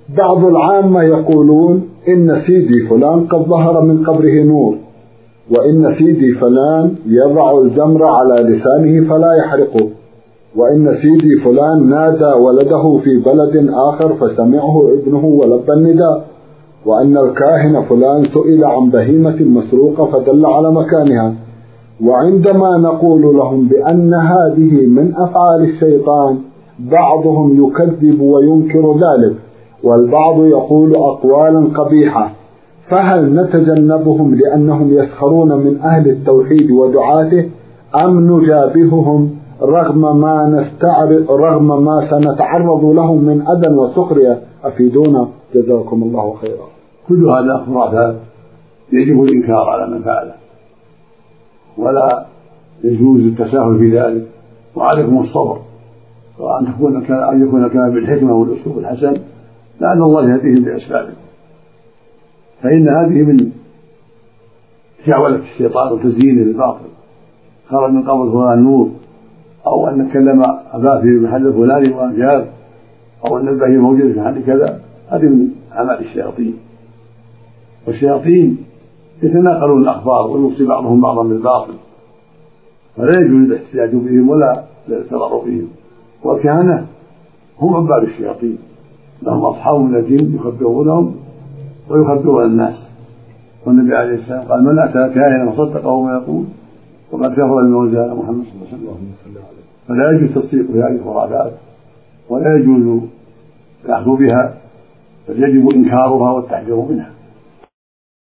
بعض العامة يقولون إن سيدي فلان قد ظهر من قبره نور، وإن سيدي فلان يضع الجمر على لسانه فلا يحرقه، وإن سيدي فلان نادى ولده في بلد آخر فسمعه ابنه ولبى النداء، وأن الكاهن فلان سئل عن بهيمة مسروقة فدل على مكانها. وعندما نقول لهم بأن هذه من أفعال الشيطان بعضهم يكذب وينكر ذلك، والبعض يقول أقوالا قبيحة، فهل نتجنبهم لأنهم يسخرون من أهل التوحيد ودعاته، أم نجابههم رغم ما سنتعرض لهم من أذى وسخرية؟ أفيدونا جزاكم الله خيرا. كل هذا خرافات يجب الإنكار على من فعله، ولا يجوز التساهل في ذلك، وعليكم الصبر، وأن يكون الكلام بالحكمة والأسلوب الحسن لعل الله يهديهم بأسبابه، فإن هذه من شعوذة الشيطان وتزيينه للباطل. خرج من قبر فلان نور، أو أن نتكلم أباه في المحل الفلاني وأجاب، أو أن البهيمة موجودة في محل كذا، هذه من أعمال الشياطين. والشياطين يتناقلون الأخبار ويوصي بعضهم بعضا بالباطل، فلا يجوز الاحتجاج بهم ولا الاعتراض بهم. والكهنة هم عباد الشياطين، لهم أصحاب من الجن يخبرونهم ويخبرون الناس، والنبي عليه السلام قال: من أتى كاهنا وصدقه ما يقول وقد كفر بما أنزل على محمد صلى الله عليه وسلم. فلا يجوز تصديق هذه الخرافات، ولا يجوز الأخذ بها، بل يجب إنكارها والتحذير منها.